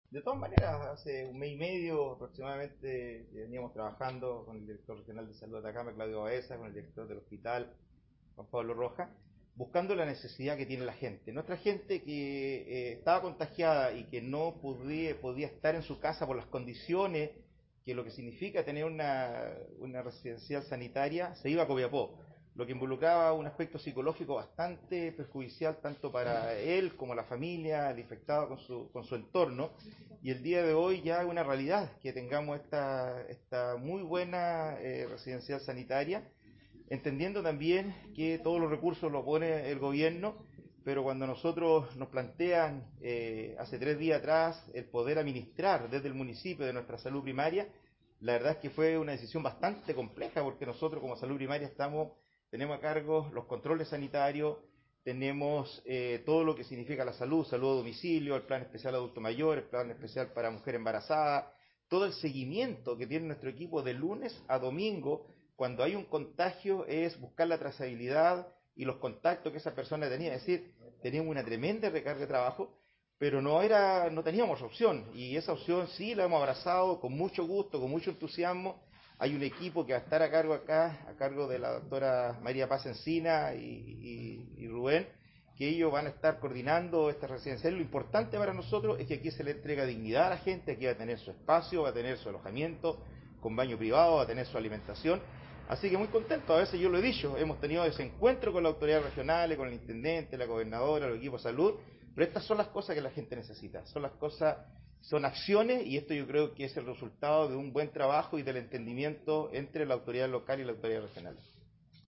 De todas maneras, hace un mes y medio aproximadamente veníamos trabajando con el director regional de salud de Atacama, Claudio Baeza, con el director del hospital, Juan Pablo Rojas, buscando la necesidad que tiene la gente. Nuestra gente que estaba contagiada y que no podía estar en su casa por las condiciones que lo que significa tener una residencial sanitaria, se iba a Copiapó, lo que involucraba un aspecto psicológico bastante perjudicial tanto para él como la familia, el infectado con su entorno. Y el día de hoy ya es una realidad que tengamos esta muy buena residencial sanitaria, entendiendo también que todos los recursos los pone el gobierno, pero cuando nosotros nos plantean hace 3 días atrás el poder administrar desde el municipio de nuestra salud primaria, la verdad es que fue una decisión bastante compleja porque nosotros como salud primaria tenemos a cargo los controles sanitarios, tenemos todo lo que significa la salud, salud a domicilio, el plan especial adulto mayor, el plan especial para mujer embarazada, todo el seguimiento que tiene nuestro equipo de lunes a domingo. Cuando hay un contagio es buscar la trazabilidad y los contactos que esa persona tenía. Es decir, teníamos una tremenda recarga de trabajo, pero no teníamos opción. Y esa opción sí la hemos abrazado con mucho gusto, con mucho entusiasmo. Hay un equipo que va a estar a cargo acá, a cargo de la doctora María Paz Encina y Rubén, que ellos van a estar coordinando esta residencial. Lo importante para nosotros es que aquí se le entrega dignidad a la gente, aquí va a tener su espacio, va a tener su alojamiento con baño privado, va a tener su alimentación. Así que muy contento, a veces yo lo he dicho, hemos tenido ese encuentro con las autoridades regionales, con el intendente, la gobernadora, el equipo de salud, pero estas son las cosas que la gente necesita, son las cosas, son acciones y esto yo creo que es el resultado de un buen trabajo y del entendimiento entre la autoridad local y la autoridad regional.